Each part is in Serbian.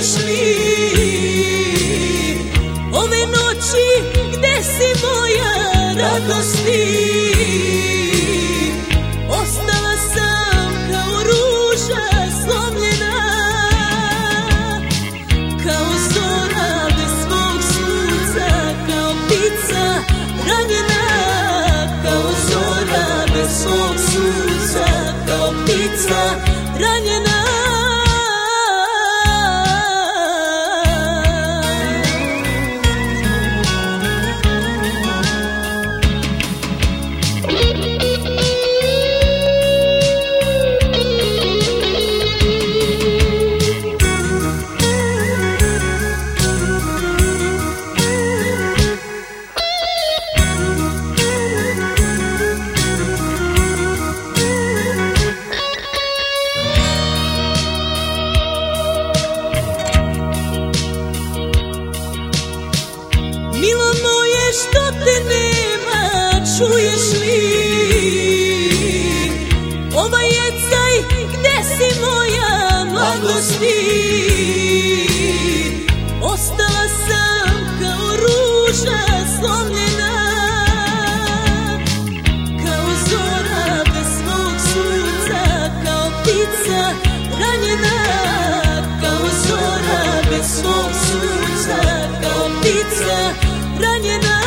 imaš li ove noći gde si moja radosti? Ostala sam kao ruža slomljena, kao zora bez svog sunca, kao ptica ranjena, kao zora bez svog sunca, kao ptica ranjena. Milo moje, što te nema, čuješ li ovaj jecaj, gde si moja mladosti? Ostala sam kao ruža slomljena, kao zora bez svog sunca, kao ptica ranjena, kao zora bez svog sunca, kao ptica ranjena.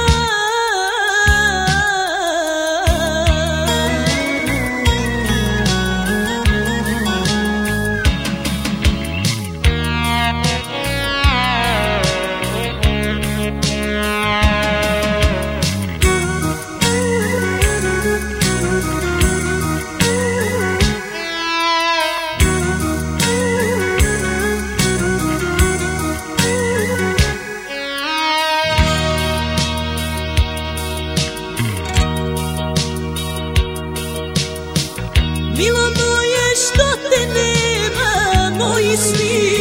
Milo moje, što te nema, moji svi,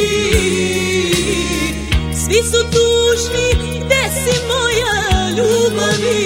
svi su tužni, gde si moja ljubavi?